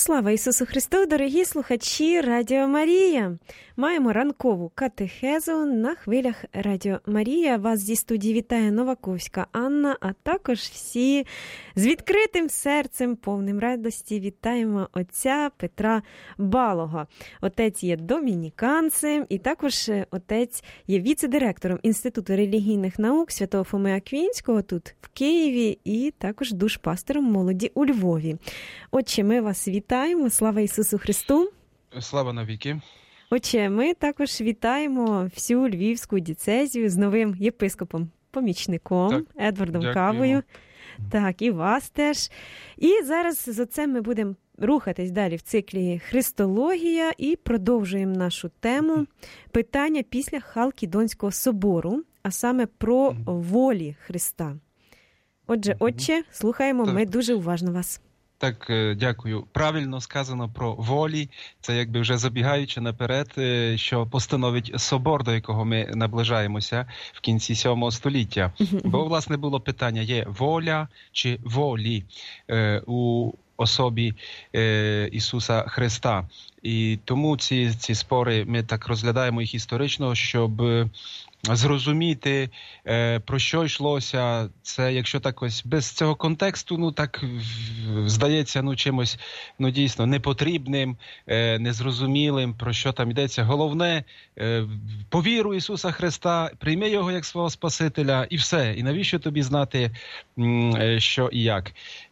Слава Ісусу Христу, дорогі слухачі Радіо Марія! Маємо ранкову катехезу на хвилях Радіо Марія. Вас зі студії вітає Новаковська Анна, а також всі з відкритим серцем, повним радості вітаємо отця Петра Балого. Отець є домініканцем і також отець є віце-директором Інституту релігійних наук Святого Фоми Аквінського тут в Києві і також душпастером молоді у Львові. Отче, ми вас вітаємо. Слава Ісусу Христу! Слава навіки! Отче, ми також вітаємо всю Львівську дієцезію з новим єпископом-помічником Едвардом Кавою. Так, і вас теж. І зараз з отцем ми будемо рухатись далі в циклі «Христологія» і продовжуємо нашу тему питання після Халкідонського собору, а саме про волі Христа. Отже, отче, слухаємо ми дуже уважно вас. Так, дякую. Правильно сказано про волі. Це якби вже забігаючи наперед, що постановить собор, до якого ми наближаємося в кінці 7 століття. Бо, власне, було питання, є воля чи волі у особі Ісуса Христа. І тому ці спори, ми так розглядаємо їх історично, щоб зрозуміти, про що йшлося. Це, якщо так ось без цього контексту, так здається, чимось, дійсно, непотрібним, незрозумілим, про що там йдеться. Головне, повіру Ісуса Христа, прийми Його як свого Спасителя, і все. І навіщо тобі знати, що і як,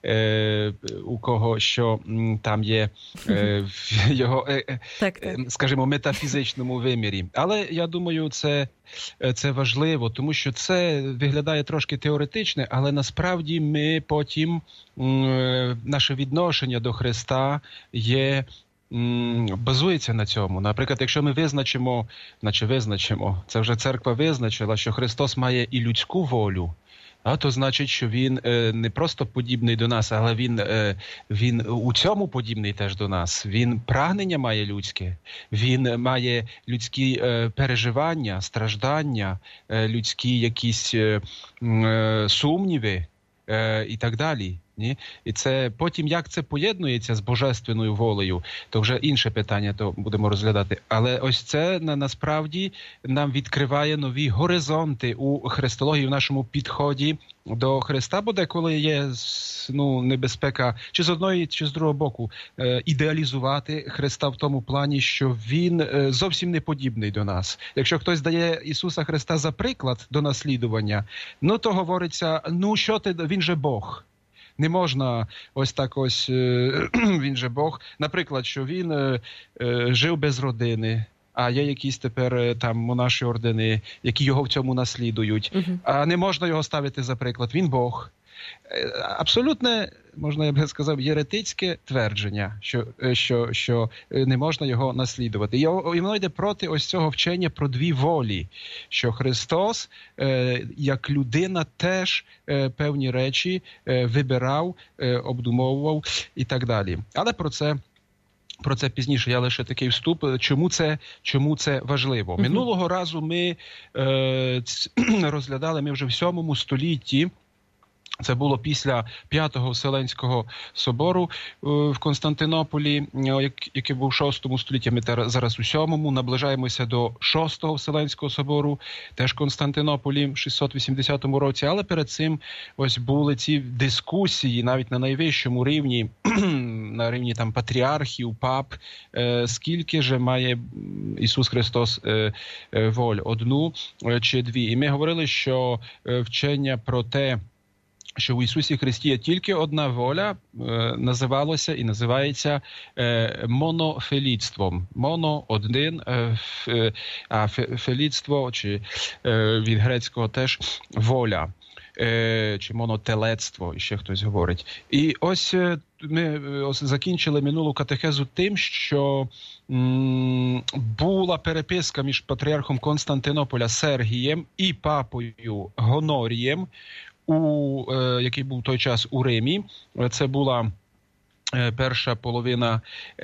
у кого що там є в його, скажімо, метафізичному вимірі. Але, я думаю, це важливо, тому що це виглядає трошки теоретичне, але насправді ми потім, наше відношення до Христа базується на цьому. Наприклад, якщо ми визначимо, це вже церква визначила, що Христос має і людську волю, то значить, що він не просто подібний до нас, але він у цьому подібний теж до нас. Він прагнення має людське, він має людські переживання, страждання, людські якісь сумніви і так далі. Ні? І це потім, як це поєднується з божественною волею, то вже інше питання, то будемо розглядати. Але ось це насправді нам відкриває нові горизонти у христології, в нашому підході до Христа, бо деколи є небезпека чи з одної, чи з другого боку ідеалізувати Христа в тому плані, що він зовсім не подібний до нас. Якщо хтось дає Ісуса Христа за приклад до наслідування, то говориться, він же Бог. Не можна ось так ось, він же Бог. Наприклад, що він жив без родини, а є якісь тепер там монаші ордени, які його в цьому наслідують. А не можна його ставити за приклад. Він Бог. Абсолютне, можна, я б сказав, єретичне твердження, що не можна його наслідувати. І воно йде проти ось цього вчення про дві волі, що Христос, як людина, теж певні речі вибирав, обдумовував і так далі. Але про це пізніше, я лише такий вступ. Чому це важливо? Минулого разу ми розглядали, ми вже в 7 столітті, це було після 5-го Вселенського собору в Константинополі, який був в 6 столітті, ми зараз у 7-му, наближаємося до 6-го Вселенського собору, теж в Константинополі в 680 році, але перед цим ось були ці дискусії навіть на найвищому рівні, на рівні там патріархів, пап, скільки же має Ісус Христос воль, одну чи дві. І ми говорили, що вчення про те, що в Ісусі Христі є тільки одна воля, називалося і називається монофелітством. Моно – один, а фелітство, чи від грецького теж воля, чи монотелецтво, ще хтось говорить. І ось ми закінчили минулу катехезу тим, що була переписка між патріархом Константинополя Сергієм і папою Гонорієм, який був в той час у Римі. Це була перша половина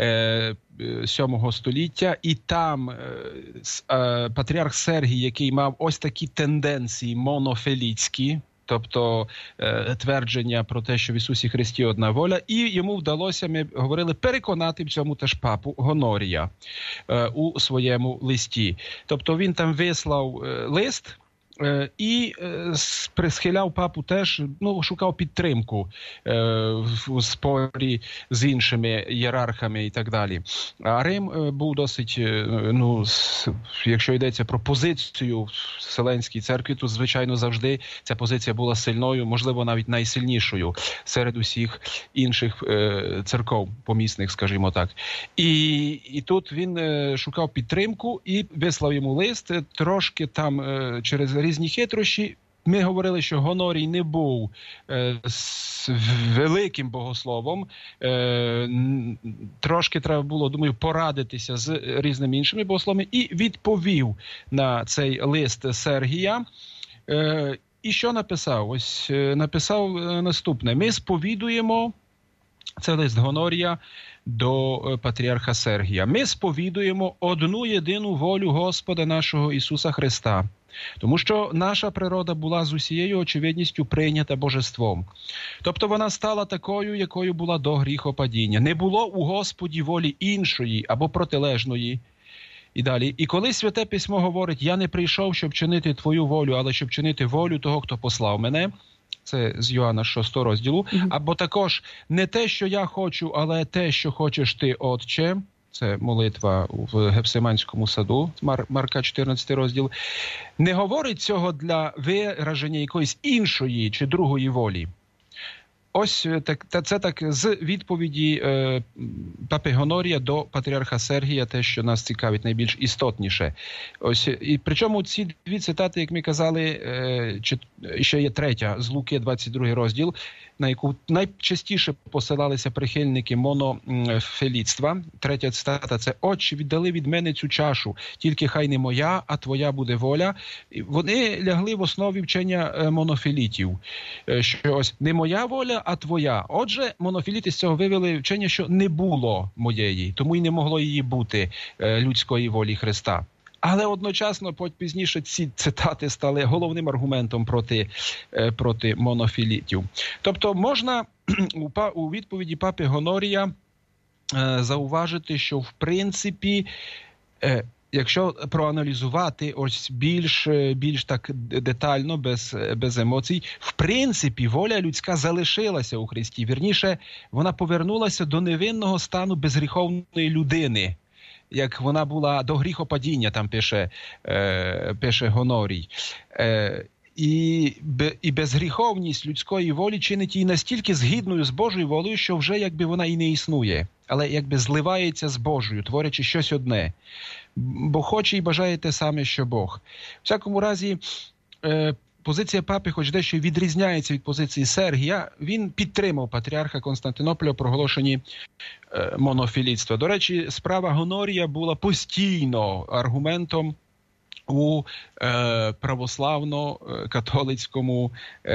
7 століття, і там патріарх Сергій, який мав ось такі тенденції монофелітські, тобто твердження про те, що в Ісусі Христі одна воля, і йому вдалося, ми говорили, переконати в цьому теж папу Гонорія у своєму листі. Тобто він там вислав лист, і схиляв папу теж, шукав підтримку в спорі з іншими ієрархами і так далі. А Рим був досить, якщо йдеться про позицію в Вселенській церкві, то, звичайно, завжди ця позиція була сильною, можливо, навіть найсильнішою серед усіх інших церков помісних, скажімо так. І тут він шукав підтримку і вислав йому лист, трошки там через різні хитрощі. Ми говорили, що Гонорій не був великим богословом. Трошки треба було, думаю, порадитися з різними іншими богословами. І відповів на цей лист Сергія. І що написав? Ось написав наступне. Ми сповідуємо, це лист Гонорія до патріарха Сергія. Ми сповідуємо одну єдину волю Господа нашого Ісуса Христа. Тому що наша природа була з усією очевидністю прийнята божеством. Тобто вона стала такою, якою була до гріхопадіння. Не було у Господі волі іншої або протилежної. І далі. І коли Святе Письмо говорить, я не прийшов, щоб чинити твою волю, але щоб чинити волю того, хто послав мене, це з Йоанна 6 розділу, або також не те, що я хочу, але те, що хочеш ти, Отче, це молитва в Гефсиманському саду, Марка 14 розділ, не говорить цього для вираження якоїсь іншої чи другої волі. Ось це так з відповіді папи Гонорія до патріарха Сергія, те, що нас цікавить найбільш істотніше. Ось, і причому ці дві цитати, як ми казали, ще є третя з Луки, 22 розділ, на яку найчастіше посилалися прихильники монофілітства. Третя цитата – це «Отче, віддали від мене цю чашу, тільки хай не моя, а твоя буде воля». Вони лягли в основі вчення монофілітів, що ось не моя воля, а твоя. Отже, монофіліти з цього вивели вчення, що не було моєї, тому й не могло її бути людської волі Христа. Але одночасно, пізніше ці цитати стали головним аргументом проти монофілітів. Тобто можна у відповіді папи Гонорія зауважити, що в принципі, якщо проаналізувати ось більш так детально, без емоцій, в принципі, воля людська залишилася у Христі. Вірніше, вона повернулася до невинного стану безгріховної людини, як вона була до гріхопадіння, там пише Гонорій. І безгріховність людської волі чинить її настільки згідною з Божою волею, що вже якби вона і не існує, але якби зливається з Божою, творячи щось одне. Бо хоче і бажає те саме, що Бог. В всякому разі, позиція папи, хоч дещо відрізняється від позиції Сергія, він підтримав патріарха Константинополя у проголошенні монофілітства. До речі, справа Гонорія була постійно аргументом у православно-католицькому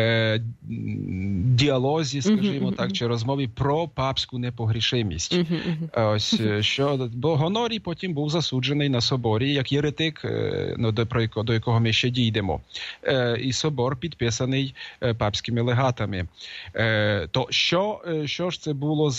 діалозі, скажімо так, чи розмові про папську непогрішимість. Ось, бо Гонорій потім був засуджений на соборі як єретик, до якого ми ще дійдемо. І собор підписаний папськими легатами. То що ж це було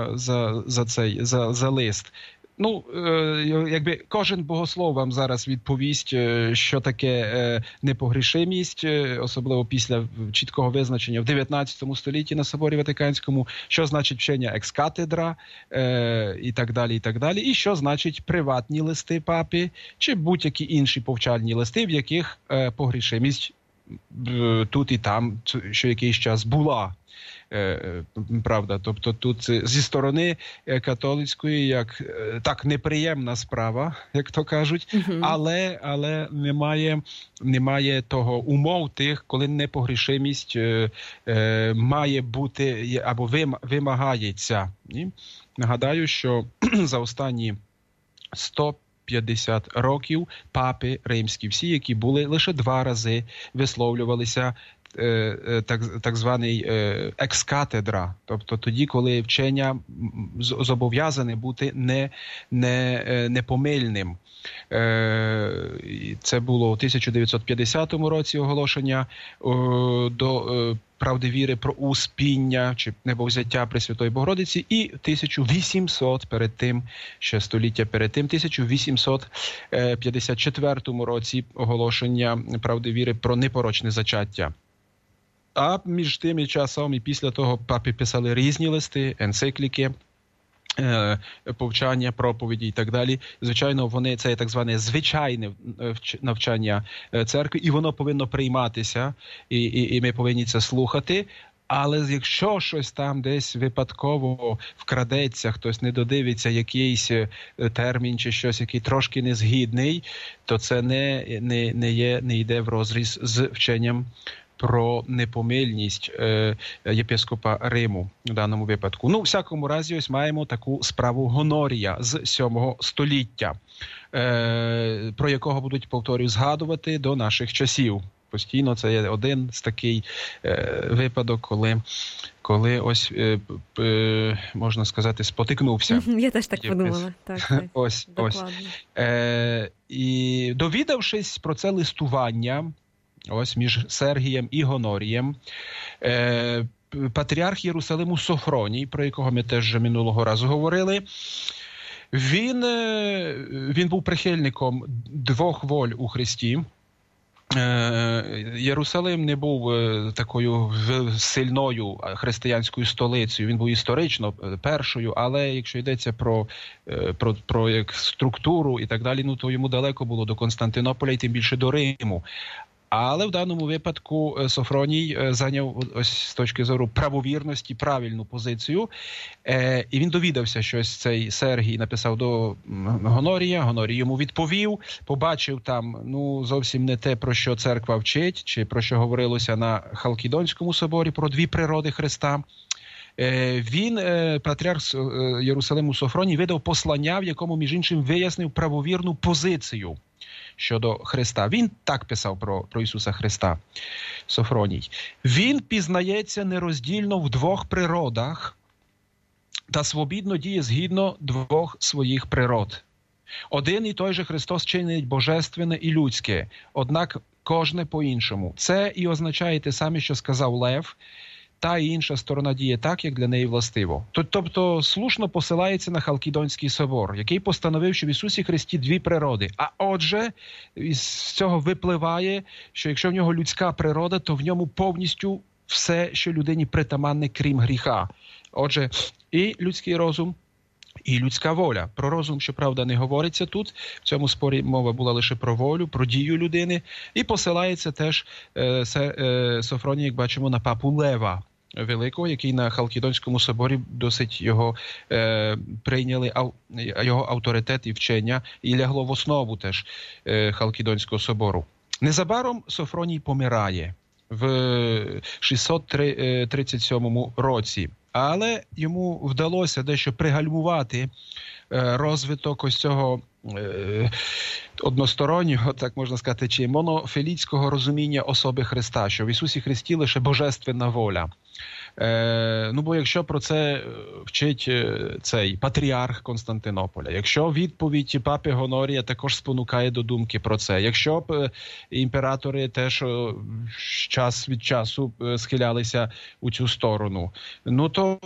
за лист? Якби кожен богослов вам зараз відповість, що таке непогрішимість, особливо після чіткого визначення в 19 столітті на Соборі Ватиканському, що значить вчення екс-катедра і так далі, і так далі, і що значить приватні листи папи, чи будь-які інші повчальні листи, в яких погрішимість тут і там, що якийсь час була. Правда, тобто тут зі сторони католицької як так неприємна справа, як то кажуть, але немає того умов тих, коли непогрішимість має бути або вимагається. Нагадаю, що за останні 150 років папи римські всі, які були, лише 2 рази висловлювалися так званий екс-катедра, тобто тоді, коли вчення зобов'язане бути непомильним. Це було у 1950 році оголошення до правди віри про успіння чи небовзяття Пресвятої Богородиці, і 1800 перед тим, ще століття перед тим, 1854 році оголошення правди віри про непорочне зачаття. А між тим і часом, і після того папи писали різні листи, енцикліки, повчання, проповіді і так далі. Звичайно, це є так зване звичайне навчання церкви, і воно повинно прийматися, і ми повинні це слухати. Але якщо щось там десь випадково вкрадеться, хтось не додивиться якийсь термін чи щось, який трошки незгідний, то це не йде в розріз з вченням про непомильність єпископа Риму в даному випадку. Ну, в всякому разі, ось маємо таку справу Гонорія з 7 століття, про якого будуть, повторюю, згадувати до наших часів. Постійно це є один з такий випадок, коли ось, можна сказати, спотикнувся. Я теж так подумала. Так. Ось. І довідавшись про це листування, ось між Сергієм і Гонорієм, патріарх Єрусалиму Софроній, про якого ми теж вже минулого разу говорили, він був прихильником двох воль у Христі. Єрусалим не був такою сильною християнською столицею, він був історично першою, але якщо йдеться про як структуру і так далі, то йому далеко було до Константинополя і тим більше до Риму. Але в даному випадку Софроній зайняв ось з точки зору правовірності правильну позицію. І він довідався, що ось цей Сергій написав до Гонорія. Гонорій йому відповів, побачив там зовсім не те, про що церква вчить, чи про що говорилося на Халкідонському соборі, про дві природи Христа. Він, патріарх Єрусалиму Софроній, видав послання, в якому, між іншим, вияснив правовірну позицію щодо Христа. Він так писав про Ісуса Христа, Софроній. Він пізнається нероздільно в двох природах та свобідно діє згідно двох своїх природ. Один і той же Христос чинить божественне і людське, однак кожне по-іншому. Це і означає те саме, що сказав Лев: та і інша сторона діє так, як для неї властиво. Тобто слушно посилається на Халкідонський собор, який постановив, що в Ісусі Христі дві природи. А отже, з цього випливає, що якщо в нього людська природа, то в ньому повністю все, що людині притаманне, крім гріха. Отже, і людський розум, і людська воля. Про розум, щоправда, не говориться тут. В цьому спорі мова була лише про волю, про дію людини. І посилається теж Софроній, як бачимо, на папу Лева Великого, який на Халкідонському соборі досить його прийняли, його авторитет і вчення, і лягло в основу теж Халкідонського собору. Незабаром Софроній помирає в 637 році. Але йому вдалося дещо пригальмувати розвиток ось цього одностороннього, так можна сказати, чи монофілійського розуміння особи Христа, що в Ісусі Христі лише божественна воля. Бо якщо про це вчить цей патріарх Константинополя, якщо відповідь папи Гонорія також спонукає до думки про це, якщо імператори теж час від часу схилялися у цю сторону, то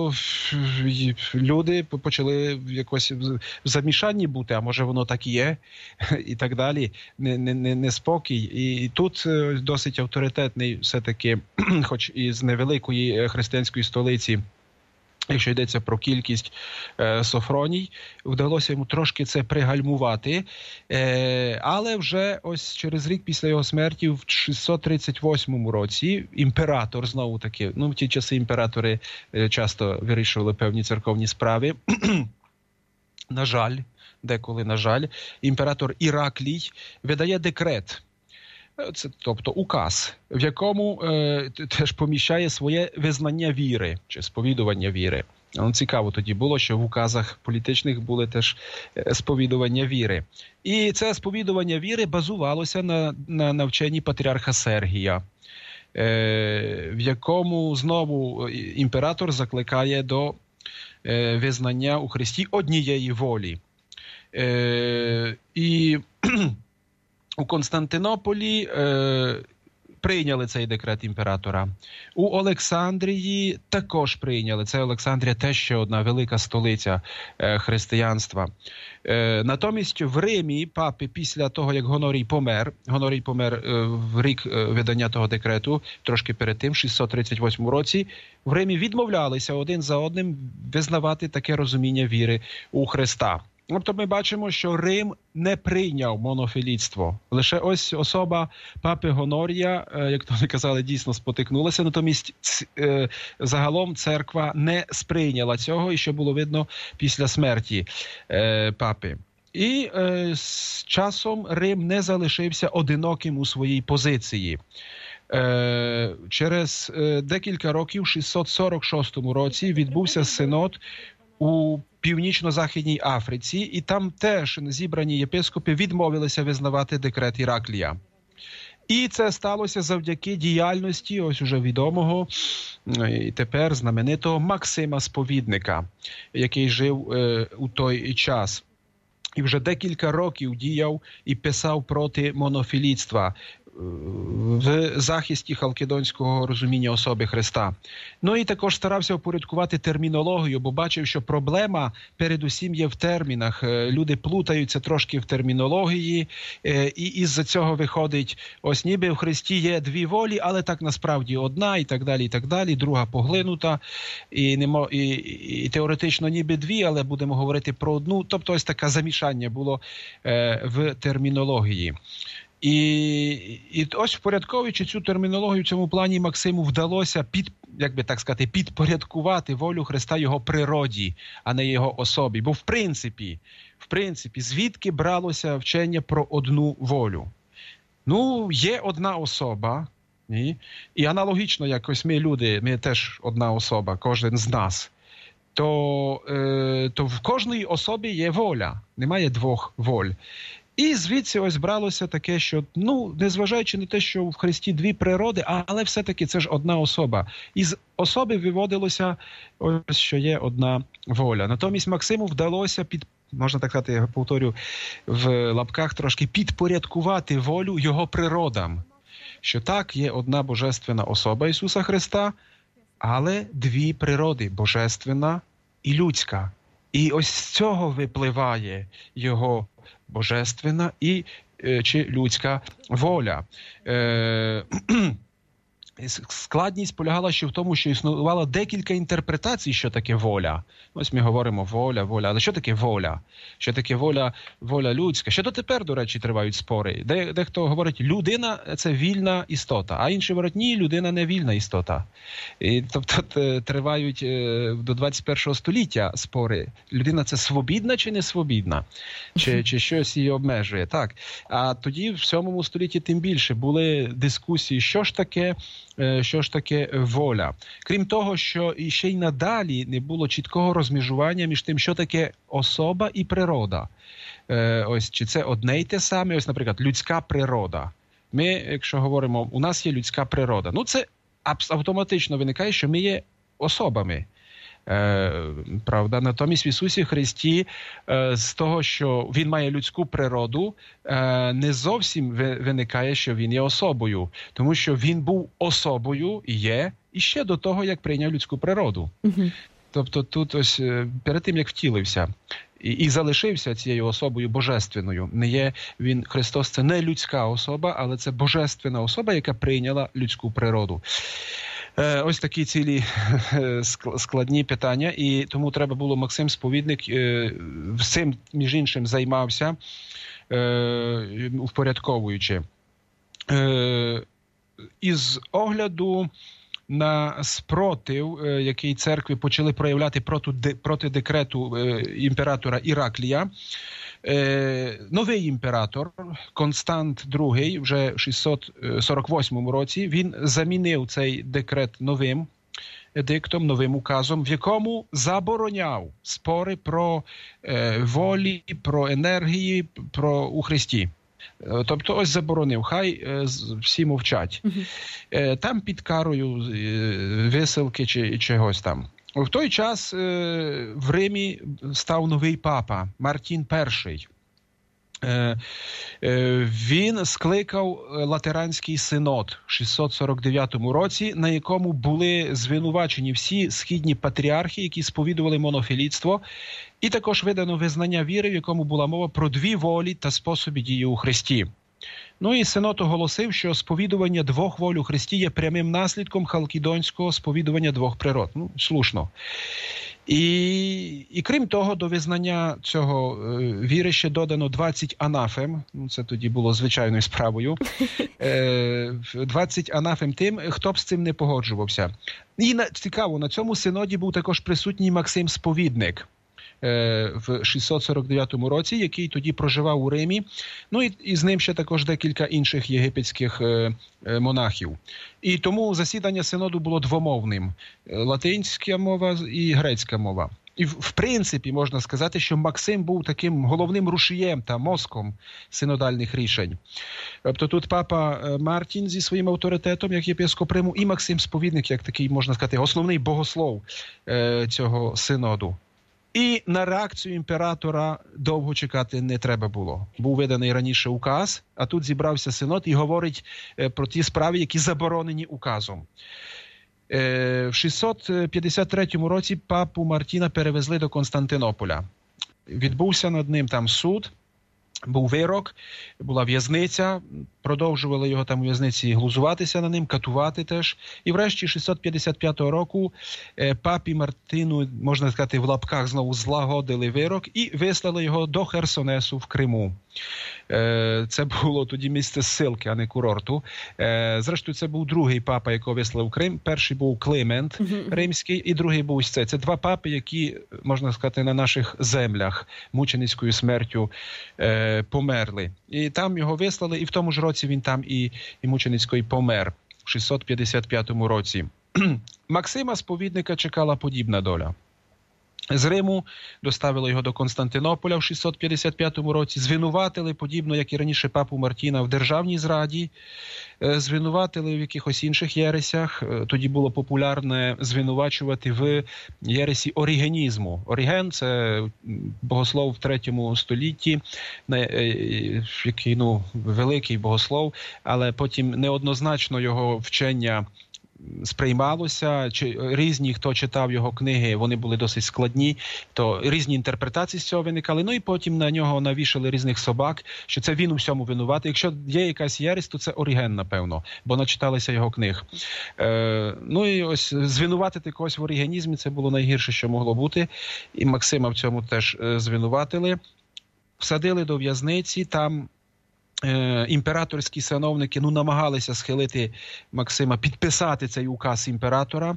люди почали якось в замішанні бути, а може воно так і є, і так далі, неспокій. І тут досить авторитетний все-таки, хоч і з невеликої християнської столиці, якщо йдеться про кількість, Софроній, вдалося йому трошки це пригальмувати, але вже ось через рік після його смерті, в 638 році, імператор, знову таки, в ті часи імператори часто вирішували певні церковні справи, на жаль, деколи, на жаль, імператор Іраклій видає декрет, тобто указ, в якому теж поміщає своє визнання віри, чи сповідування віри. Цікаво тоді було, що в указах політичних були теж сповідування віри. І це сповідування віри базувалося на навчанні патріарха Сергія. в якому знову імператор закликає до визнання у Христі однієї волі. І у Константинополі прийняли цей декрет імператора. У Олександрії також прийняли. Це Олександрія теж ще одна велика столиця християнства. Натомість в Римі папи після того, як Гонорій помер в рік видання того декрету, трошки перед тим, в 638 році, в Римі відмовлялися один за одним визнавати таке розуміння віри у Христа. Тобто ми бачимо, що Рим не прийняв монофілітство. Лише ось особа папи Гонорія, як то ми казали, дійсно спотикнулася. Натомість загалом церква не сприйняла цього, і що було видно після смерті папи. І з часом Рим не залишився одиноким у своїй позиції. Через декілька років, в 646 році, відбувся синод у Північно-Західній Африці, і там теж зібрані єпископи відмовилися визнавати декрет Іраклія. І це сталося завдяки діяльності ось уже відомого і тепер знаменитого Максима Сповідника, який жив у той час. І вже декілька років діяв і писав проти монофілітства в захисті халкідонського розуміння особи Христа. Ну і також старався упорядкувати термінологію, бо бачив, що проблема передусім є в термінах. Люди плутаються трошки в термінології, і із-за цього виходить, ось ніби в Христі є дві волі, але так насправді одна, і так далі, друга поглинута, і теоретично ніби дві, але будемо говорити про одну. Тобто ось таке замішання було в термінології. І ось впорядковуючи цю термінологію в цьому плані, Максиму вдалося підпорядкувати волю Христа його природі, а не його особі. Бо в принципі, звідки бралося вчення про одну волю? Ну, є одна особа, і аналогічно, якось ми люди, ми теж одна особа, кожен з нас, то в кожній особі є воля, немає двох воль. І звідси ось бралося таке, що, незважаючи на те, що в Христі дві природи, але все-таки це ж одна особа. Із особи виводилося, ось, що є одна воля. Натомість Максиму вдалося, можна так сказати, я повторю в лапках трошки, підпорядкувати волю його природам. Що так, є одна божественна особа Ісуса Христа, але дві природи – божественна і людська. І ось з цього випливає його божественна чи людська воля. Складність полягала ще в тому, що існувало декілька інтерпретацій, що таке воля. Ось ми говоримо воля, але що таке воля? Що таке воля людська? Ще дотепер, до речі, тривають спори. Дехто говорить, людина – це вільна істота, а інші говорять, ні, людина не вільна істота. І, тобто тривають до 21 століття спори. Людина – це свобідна чи не свобідна? Чи щось її обмежує? Так. А тоді в 7 столітті тим більше були дискусії, що ж таке воля. Крім того, що ще й надалі не було чіткого розмежування між тим, що таке особа і природа. Ось, чи це одне й те саме, ось, наприклад, людська природа. Ми, якщо говоримо, у нас є людська природа. Це автоматично виникає, що ми є особами. Правда, натомість в Ісусі Христі з того, що Він має людську природу, не зовсім виникає, що Він є особою. Тому що Він був особою і є, і ще до того, як прийняв людську природу. Угу. Тобто тут ось перед тим, як втілився і залишився цією особою божественною. Не є він, Христос, це не людська особа, але це божественна особа, яка прийняла людську природу. Ось такі цілі складні питання, і тому треба було Максим Сповідник цим, між іншим, займався, впорядковуючи. Із огляду на спротив, який церкви почали проявляти проти декрету імператора Іраклія, новий імператор Констант II вже в 648 році, він замінив цей декрет новим едиктом, новим указом, в якому забороняв спори про волі, про енергії, у Христі. Тобто ось заборонив, хай всі мовчать. Там під карою висилки чи чогось там. В той час в Римі став новий папа, Мартін І. Він скликав Латеранський синод в 649 році, на якому були звинувачені всі східні патріархи, які сповідували монофілітство, і також видано визнання віри, в якому була мова про дві волі та способи дії у Христі. Ну і синод оголосив, що сповідування двох воль у Христі є прямим наслідком халкідонського сповідування двох природ. Ну, слушно. І крім того, до визнання цього віри ще додано 20 анафем, це тоді було звичайною справою, 20 анафем тим, хто б з цим не погоджувався. І цікаво, на цьому синоді був також присутній Максим Сповідник в 649 році, який тоді проживав у Римі. Ну і з ним ще також декілька інших єгипетських монахів. І тому засідання синоду було двомовним. Латинська мова і грецька мова. І в принципі можна сказати, що Максим був таким головним рушієм та мозком синодальних рішень. Тобто тут папа Мартін зі своїм авторитетом, як єпископ Риму, і Максим Сповідник, як такий, можна сказати, основний богослов цього синоду. І на реакцію імператора довго чекати не треба було. Був виданий раніше указ, а тут зібрався синод і говорить про ті справи, які заборонені указом. В 653 році папу Мартіна перевезли до Константинополя. Відбувся над ним там суд, був вирок, була в'язниця, продовжували його там у в'язниці глузуватися на ним, катувати теж. І врешті 655 року папі Мартину, можна сказати, в лапках знову злагодили вирок і вислали його до Херсонесу в Криму. Це було тоді місце ссилки, а не курорту. Зрештою, це був другий папа, якого вислав Крим. Перший був Климент Римський, і другий був ось це. Це два папи, які, можна сказати, на наших землях мученицькою смертю померли. І там його вислали, і в тому ж році він там і мученицькою помер, в 655 році. Максима Сповідника чекала подібна доля. З Риму доставили його до Константинополя в 655 році, звинуватили, подібно, як і раніше папу Мартіна, в державній зраді, звинуватили в якихось інших єресях. Тоді було популярне звинувачувати в єресі орігенізму. Оріген – це богослов в 3 столітті, який, великий богослов, але потім неоднозначно його вчення сприймалося, різні, хто читав його книги, вони були досить складні, то різні інтерпретації з цього виникали. Ну і потім на нього навішали різних собак, що це він у всьому винуватий. Якщо є якась єресь, то це Оріген, напевно, бо начиталися його книг. Ну і ось звинуватити когось в орігенізмі, це було найгірше, що могло бути. І Максима в цьому теж звинуватили. Всадили до в'язниці, там імператорські сановники намагалися схилити Максима підписати цей указ імператора,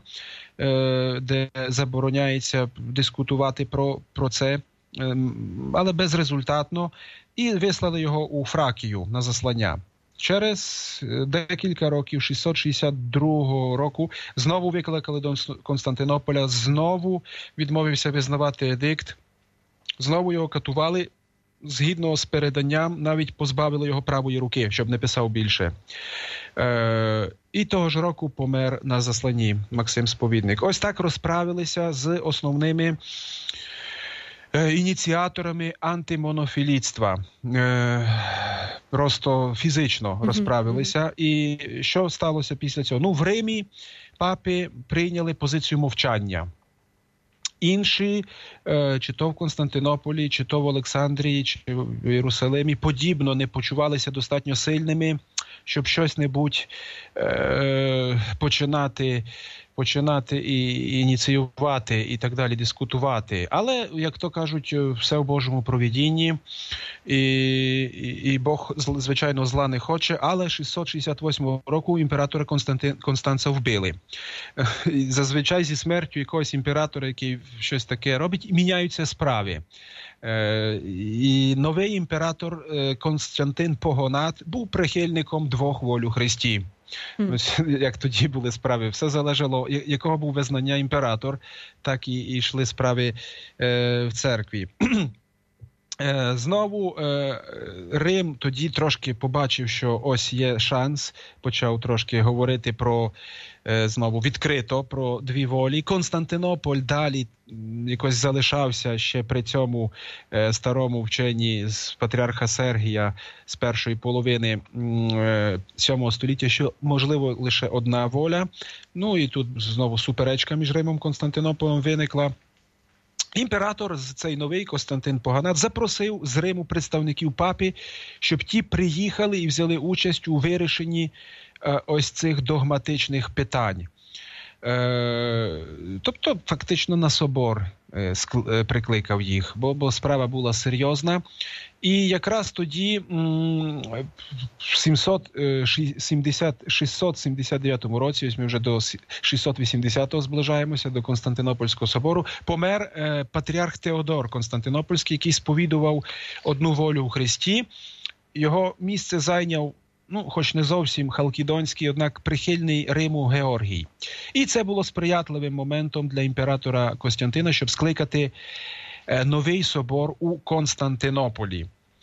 де забороняється дискутувати про це, але безрезультатно, і вислали його у Фракію на заслання. Через декілька років, 662 року, знову викликали до Константинополя, знову відмовився визнавати едикт, знову його катували. Згідно з переданням, навіть позбавили його правої руки, щоб не писав більше. І того ж року помер на засланні Максим Сповідник. Ось так розправилися з основними ініціаторами антимонофілітства. Просто фізично розправилися. І що сталося після цього? В Римі папи прийняли позицію мовчання. Інші, чи то в Константинополі, чи то в Олександрії, чи в Єрусалимі, подібно не почувалися достатньо сильними, щоб щось-небудь починати і ініціювати, і так далі, дискутувати. Але, як то кажуть, все в Божому провидінні, і Бог, звичайно, зла не хоче, але 668 року імператора Констанца вбили. Зазвичай зі смертю якогось імператора, який щось таке робить, міняються справи. І новий імператор Константин Погонат був прихильником двох воль у Христі. Ось, як тоді були справи. Все залежало, якого був визнання імператор, так і йшли справи в церкві. Знову Рим тоді трошки побачив, що ось є шанс, почав трошки говорити про, знову відкрито, про дві волі. Константинополь далі якось залишався ще при цьому старому вченні з патріарха Сергія з першої половини 7 століття, що можливо лише одна воля. Ну і тут знову суперечка між Римом і Константинополем виникла. Імператор, цей новий Костянтин Поганат, запросив з Риму представників папи, щоб ті приїхали і взяли участь у вирішенні ось цих догматичних питань. Тобто, фактично на собор прикликав їх, бо справа була серйозна. І якраз тоді, в 679 році, ось ми вже до 680-го зближаємося, до Константинопольського собору, помер патріарх Теодор Константинопольський, який сповідував одну волю у Христі. Його місце зайняв, хоч не зовсім халкідонський, однак прихильний Риму Георгій. І це було сприятливим моментом для імператора Костянтина, щоб скликати новий собор у Константинополі.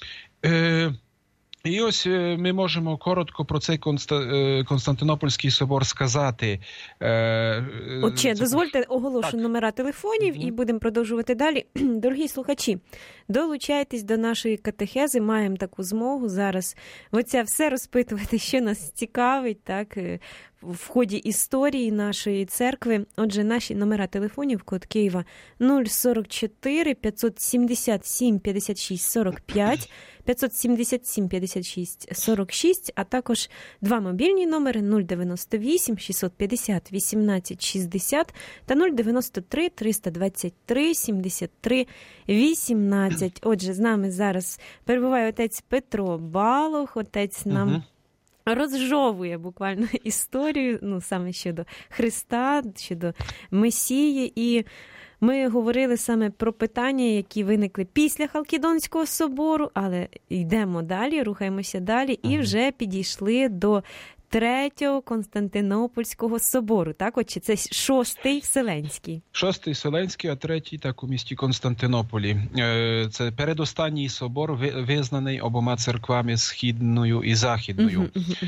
І ось ми можемо коротко про цей Константинопольський собор сказати. Отже, дозвольте оголошу номера телефонів і будемо продовжувати далі. Дорогі слухачі, долучайтесь до нашої катехези, маємо таку змогу зараз оце все розпитувати, що нас цікавить, так, в ході історії нашої церкви. Отже, наші номера телефонів, код Києва 044 577 56 45, 577 56 46, а також два мобільні номери 098 650 18 60 та 093 323 73 18. Отже, з нами зараз перебуває отець Петро Балох, отець нам розжовує буквально історію, саме щодо Христа, щодо Месії. І ми говорили саме про питання, які виникли після Халкідонського собору, але йдемо далі, рухаємося далі і вже підійшли до Третього Константинопольського собору, так? Отже, це Шостий Вселенський. Шостий Вселенський, а третій, так, у місті Константинополі. Це передостанній собор, визнаний обома церквами, Східною і Західною.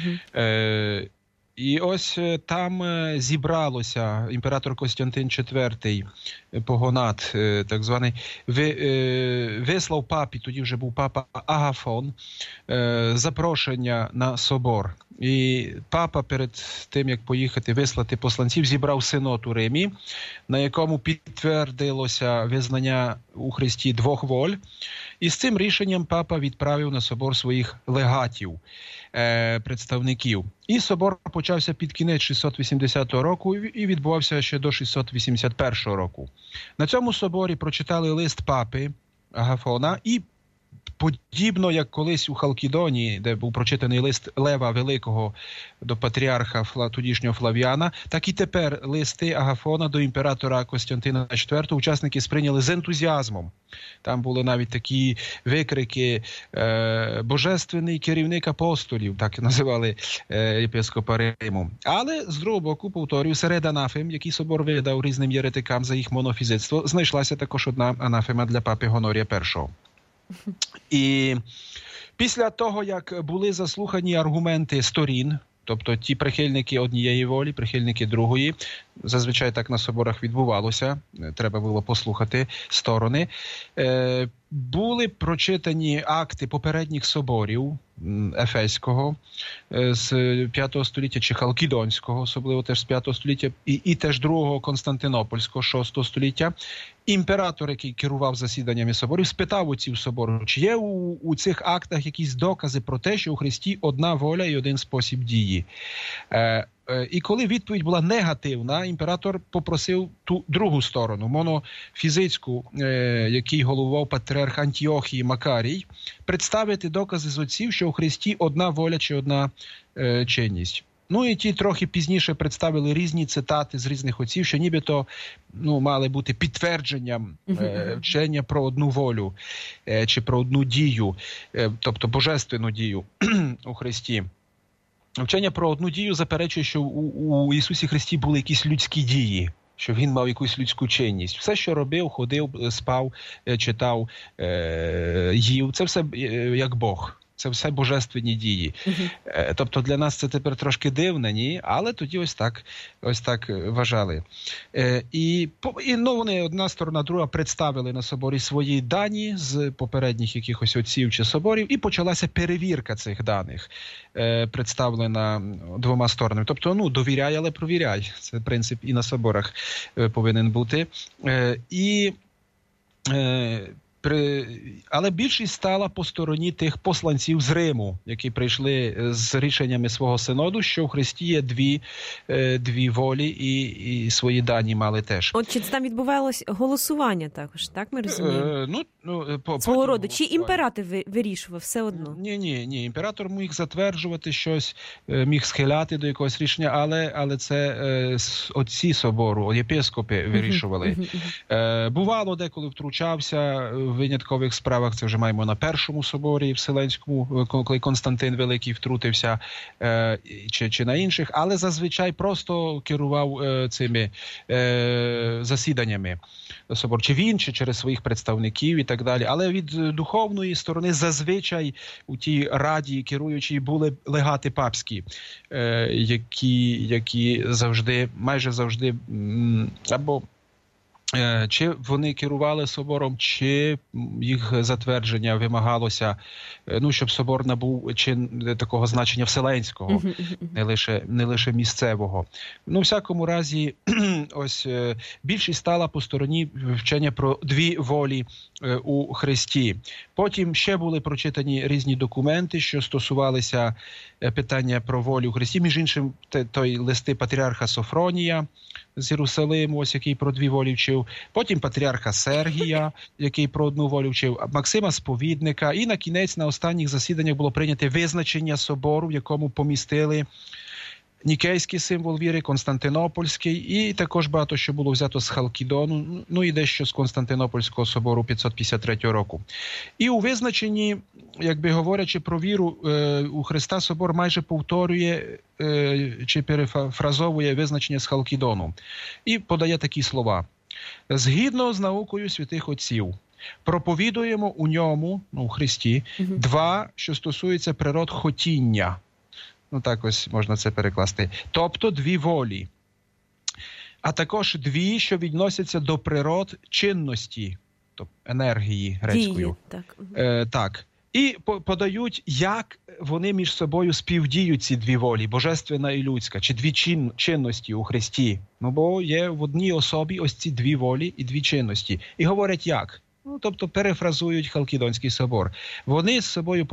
І ось там зібралося імператор Костянтин IV Погонат, так званий, вислав папі, тоді вже був папа Агафон, запрошення на собор. І папа перед тим, як поїхати вислати посланців, зібрав синод у Римі, на якому підтвердилося визнання у Христі двох воль. І з цим рішенням папа відправив на собор своїх легатів, представників. І собор почався під кінець 680 року і відбувався ще до 681 року. На цьому соборі прочитали лист папи Агафона і подібно, як колись у Халкідоні, де був прочитаний лист Лева Великого до патріарха тодішнього Флавіана, так і тепер листи Агафона до імператора Костянтина IV учасники сприйняли з ентузіазмом. Там були навіть такі викрики «Божественний керівник апостолів», так називали єпископа Риму. Але, з другого боку, повторюю, серед анафем, які собор видав різним єретикам за їх монофізитство, знайшлася також одна анафема для папи Гонорія І. І після того, як були заслухані аргументи сторін, тобто ті прихильники однієї волі, прихильники другої, зазвичай так на соборах відбувалося, треба було послухати сторони, були прочитані акти попередніх соборів Ефеського з 5 століття чи Халкідонського, особливо теж з 5 століття, і теж другого Константинопольського 6 століття. Імператор, який керував засіданнями соборів, спитав отців собору, чи є у цих актах якісь докази про те, що у Христі одна воля і один спосіб дії. І коли відповідь була негативна, імператор попросив ту другу сторону, монофізицьку, який головував патріарх Антіохії Макарій, представити докази з отців, що у Христі одна воля чи одна чинність. Ну і ті трохи пізніше представили різні цитати з різних отців, що нібито мали бути підтвердженням вчення про одну волю чи про одну дію, тобто божественну дію у Христі. Вчення про одну дію заперечує, що у Ісусі Христі були якісь людські дії. що він мав якусь людську чинність. Все, що робив, ходив, спав, читав, їв, це все як Бог. Це все божественні дії. Тобто для нас це тепер трошки дивно, ні? Але тоді ось так вважали. І вони, одна сторона, друга, представили на соборі свої дані з попередніх якихось отців чи соборів, і почалася перевірка цих даних, представлена двома сторонами. Тобто, довіряй, але провіряй. Це принцип і на соборах повинен бути. Але більшість стала по стороні тих посланців з Риму, які прийшли з рішеннями свого синоду, що в Христі є дві волі і свої дані мали теж. От чи там відбувалось голосування також, так ми розуміємо? Свого роду. Чи імператор вирішував все одно? Ні. Імператор міг затверджувати щось, міг схиляти до якогось рішення, але це отці собору, єпископи вирішували. Бувало, деколи втручався в виняткових справах, це вже маємо на Першому соборі Вселенському, коли Константин Великий втрутився, чи на інших, але зазвичай просто керував цими засіданнями собору, чи він, чи через своїх представників і так далі. Але від духовної сторони зазвичай у тій раді керуючій були легати папські, які майже завжди або чи вони керували собором, чи їх затвердження вимагалося, щоб собор набув чи такого значення вселенського, не лише місцевого. В всякому разі, ось більшість стала по стороні вчення про дві волі у Христі. Потім ще були прочитані різні документи, що стосувалися питання про волю у Христі. Між іншим, той листи патріарха Софронія з Єрусалиму, ось який про дві волі вчив. Потім патріарха Сергія, який про одну волю вчив, Максима Сповідника. І на кінець, на останніх засіданнях було прийнято визначення собору, в якому помістили нікейський символ віри, Константинопольський, і також багато що було взято з Халкідону, і дещо з Константинопольського собору 553 року. І у визначенні, якби говорячи про віру, у Христа собор майже повторює чи перефразовує визначення з Халкідону. І подає такі слова. Згідно з наукою святих отців, проповідуємо у ньому, у Христі, два, що стосуються природ хотіння. Так ось можна це перекласти. Тобто дві волі. А також дві, що відносяться до природ чинності, тобто енергії грецькою. Так. І подають, як вони між собою співдіють, ці дві волі, божественна і людська, чи дві чинності у Христі. Бо є в одній особі ось ці дві волі і дві чинності. І говорять як? Тобто перефразують Халкідонський собор. Вони з собою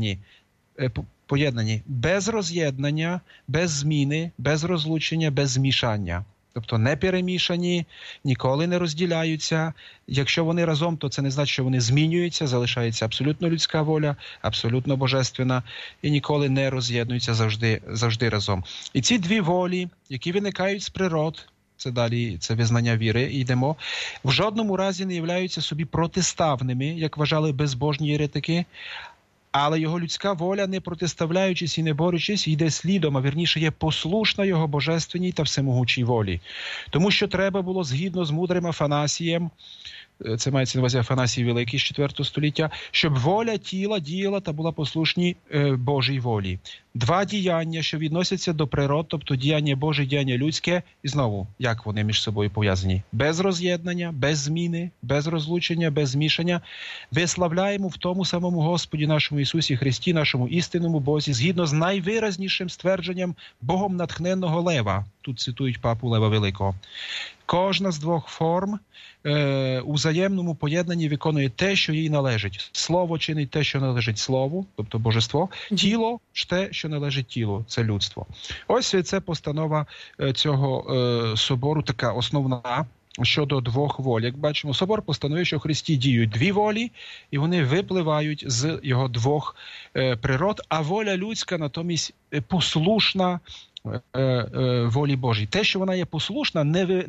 поєднані без роз'єднання, без зміни, без розлучення, без змішання. Тобто не перемішані, ніколи не розділяються. Якщо вони разом, то це не значить, що вони змінюються, залишається абсолютно людська воля, абсолютно божественна, і ніколи не роз'єднуються, завжди разом. І ці дві волі, які виникають з природ, це далі, це визнання віри, йдемо, в жодному разі не являються собі протиставними, як вважали безбожні єретики, але його людська воля, не протиставляючись і не борючись, йде слідом, а вірніше є послушна його божественній та всемогучій волі. Тому що треба було, згідно з мудрим Афанасієм, це мається на увазі Афанасій Великий з 4 століття, щоб воля тіла діяла та була послушні Божій волі. Два діяння, що відносяться до природ, тобто діяння Боже, діяння людське, і знову, як вони між собою пов'язані? Без роз'єднання, без зміни, без розлучення, без змішання. Виславляємо в тому самому Господі нашому Ісусі Христі, нашому істинному Бозі, згідно з найвиразнішим ствердженням Богом натхненного Лева. Тут цитують папу Лева Великого. Кожна з двох форм у взаємному поєднанні виконує те, що їй належить. Слово чинить те, що належить слову, тобто божество. Тіло ж те, що належить тілу, це людство. Ось це постанова цього собору, така основна, щодо двох воль. Як бачимо, собор постановив, що в Христі діють дві волі, і вони випливають з його двох природ, а воля людська натомість послушна волі Божій. Те, що вона є послушна,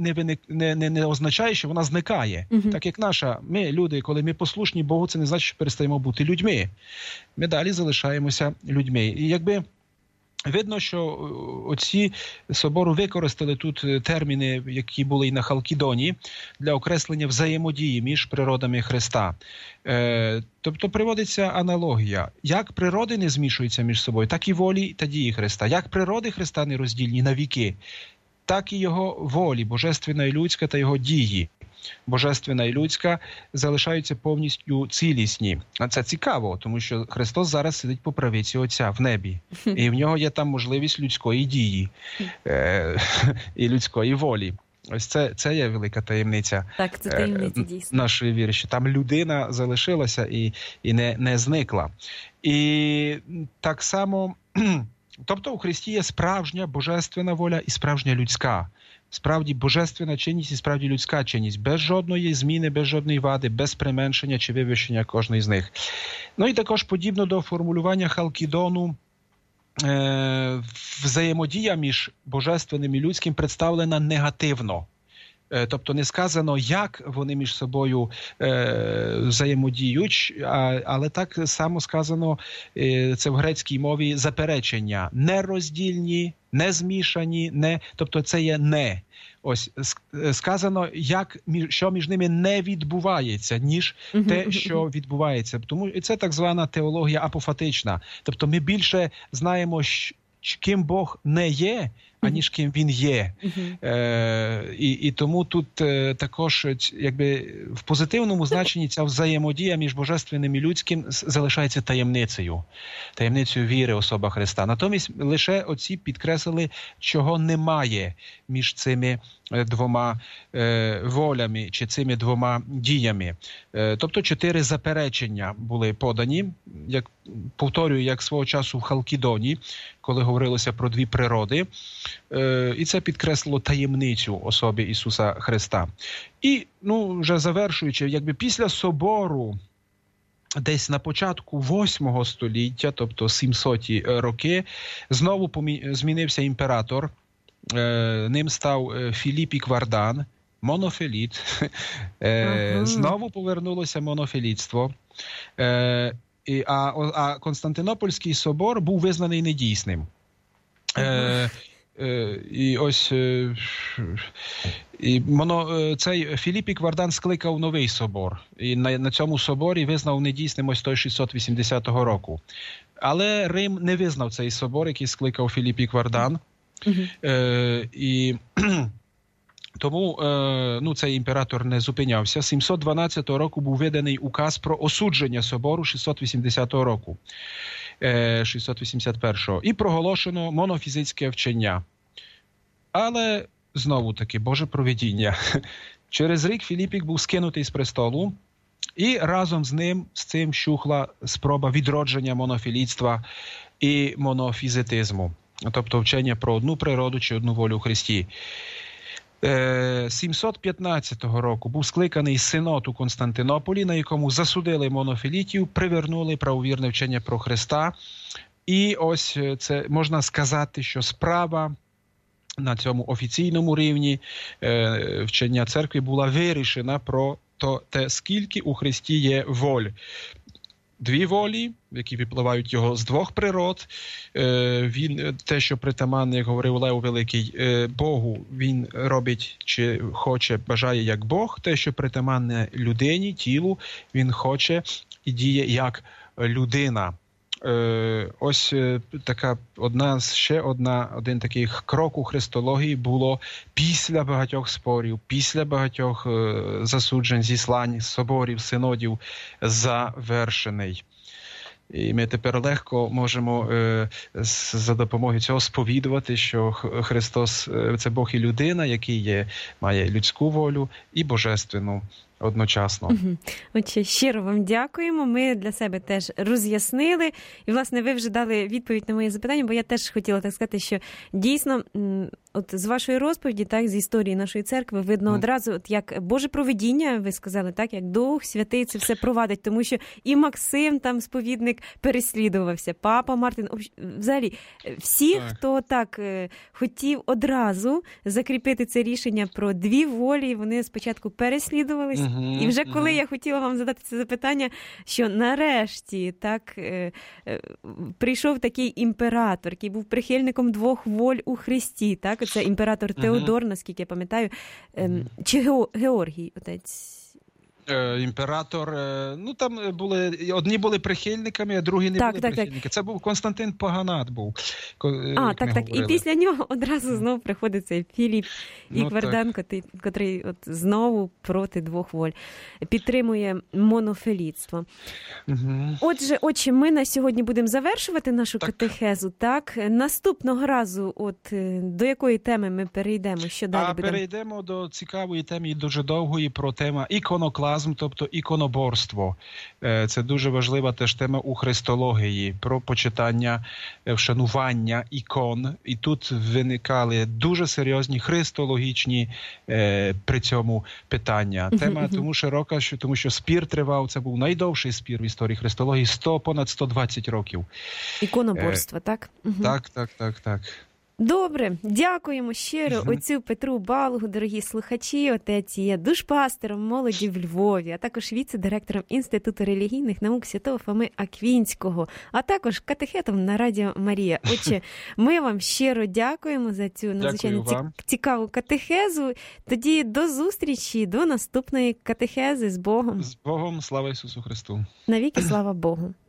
не означає, що вона зникає. Так як ми, люди, коли ми послушні Богу, це не значить, що перестаємо бути людьми. Ми далі залишаємося людьми. І якби Видно, що отці собору використали тут терміни, які були і на Халкідоні, для окреслення взаємодії між природами Христа. Тобто приводиться аналогія. Як природи не змішуються між собою, так і волі та дії Христа. Як природи Христа не роздільні на віки, так і його волі, божественна і людська, та його дії. Божественна і людська залишаються повністю цілісні. А це цікаво, тому що Христос зараз сидить по правиці Отця в небі. І в нього є там можливість людської дії і людської волі. Ось це є велика таємниця, так, це таємниця, дійсно, нашої віри, що там людина залишилася і не зникла. І так само, тобто у Христі є справжня божественна воля і справжня людська. Справді божественна чинність і справді людська чинність. Без жодної зміни, без жодної вади, без применшення чи вивищення кожної з них. Ну і також подібно до формулювання Халкідону, взаємодія між божественним і людським представлена негативно. Тобто не сказано, як вони між собою взаємодіють, але так само сказано, це в грецькій мові, заперечення. Нероздільні, не змішані, тобто це є не. Ось сказано, що між ними не відбувається, ніж те, що відбувається. Тому і це так звана теологія апофатична. Тобто ми більше знаємо, ким Бог не є, аніж ким він є. І тому тут також якби в позитивному значенні ця взаємодія між божественним і людським залишається таємницею віри особа Христа. Натомість лише отці підкреслили, чого немає між цими двома волями чи цими двома діями. Тобто 4 заперечення були подані, повторюю, як свого часу в Халкідоні, коли говорилося про 2 природи. І це підкреслило таємницю особи Ісуса Христа. І, вже завершуючи, якби після собору, десь на початку 8 століття, тобто 700-ті роки, знову змінився імператор. Ним став Філіпік Вардан, монофіліт. Знову повернулося монофілітство. А Константинопольський собор був визнаний недійсним. І ось цей Філіпік Вардан скликав новий собор. І на цьому соборі визнав недійсним ось той 680 року. Але Рим не визнав цей собор, який скликав Філіпік Вардан. І тому цей імператор не зупинявся. 712 року був виданий указ про осудження собору 680 року. 681-го. І проголошено монофізитське вчення. Але, знову-таки, Боже провидіння. Через рік Філіпік був скинутий з престолу, і разом з цим щухла спроба відродження монофілітства і монофізитизму. Тобто вчення про одну природу чи одну волю у Христі. 715 року був скликаний синод у Константинополі, на якому засудили монофілітів, привернули правовірне вчення про Христа. І ось це можна сказати, що справа на цьому офіційному рівні вчення церкви була вирішена про те, скільки у Христі є воль. 2 волі, які випливають його з 2 природ. Він, те, що притаманне, як говорив Лев Великий, Богу, він робить, чи хоче, бажає як Бог. Те, що притаманне людині, тілу, він хоче і діє як людина. Ось така один такий крок у христології було після багатьох спорів, після багатьох засуджень, зіслань, соборів, синодів завершений. І ми тепер легко можемо за допомогою цього сповідувати, що Христос – це Бог і людина, який має людську волю і божественну одночасно. Отже, щиро вам дякуємо. Ми для себе теж роз'яснили. І, власне, ви вже дали відповідь на моє запитання, бо я теж хотіла так сказати, що дійсно, от з вашої розповіді, так, з історії нашої церкви, видно одразу, от як Боже провидіння, ви сказали, так, як Дух Святий це все провадить, тому що і Максим, там, сповідник, переслідувався, Папа Мартин, взагалі, всі, хто так хотів одразу закріпити це рішення про 2 волі, вони спочатку переслідувались, І вже коли я хотіла вам задати це запитання, що нарешті так прийшов такий імператор, який був прихильником двох воль у Христі, так? Це імператор Теодор, наскільки я пам'ятаю, чи Георгій, отець? Імператор, ну там одні були прихильниками, а другі не були прихильниками. Це був Константин Паганат був. Так. І після нього одразу знову приходить цей Філіп Ікверденко, котрий от знову проти двох воль. Підтримує монофелітство. Отже, отче, ми на сьогодні будемо завершувати нашу катехезу, так? Наступного разу, от до якої теми ми перейдемо? Що далі будемо? Перейдемо до цікавої теми і дуже довгої, про тему іконоклазм, тобто іконоборство. Це дуже важлива теж тема у христології, про почитання, вшанування ікон. І тут виникали дуже серйозні христологічні при цьому питання. Тема тому широка, тому що спір тривав, це був найдовший спір в історії христології, понад 120 років. Іконоборство, так? Так. Добре, дякуємо щиро отцю Петру Балугу, дорогі слухачі. Отець є душпастером молоді в Львові, а також віце-директором Інституту релігійних наук Святого Фоми Аквінського, а також катехетом на Радіо Марія. Отже, ми вам щиро дякуємо за цю надзвичайно цікаву катехезу. Тоді до зустрічі, до наступної катехези. З Богом. З Богом, слава Ісусу Христу. Навіки слава Богу.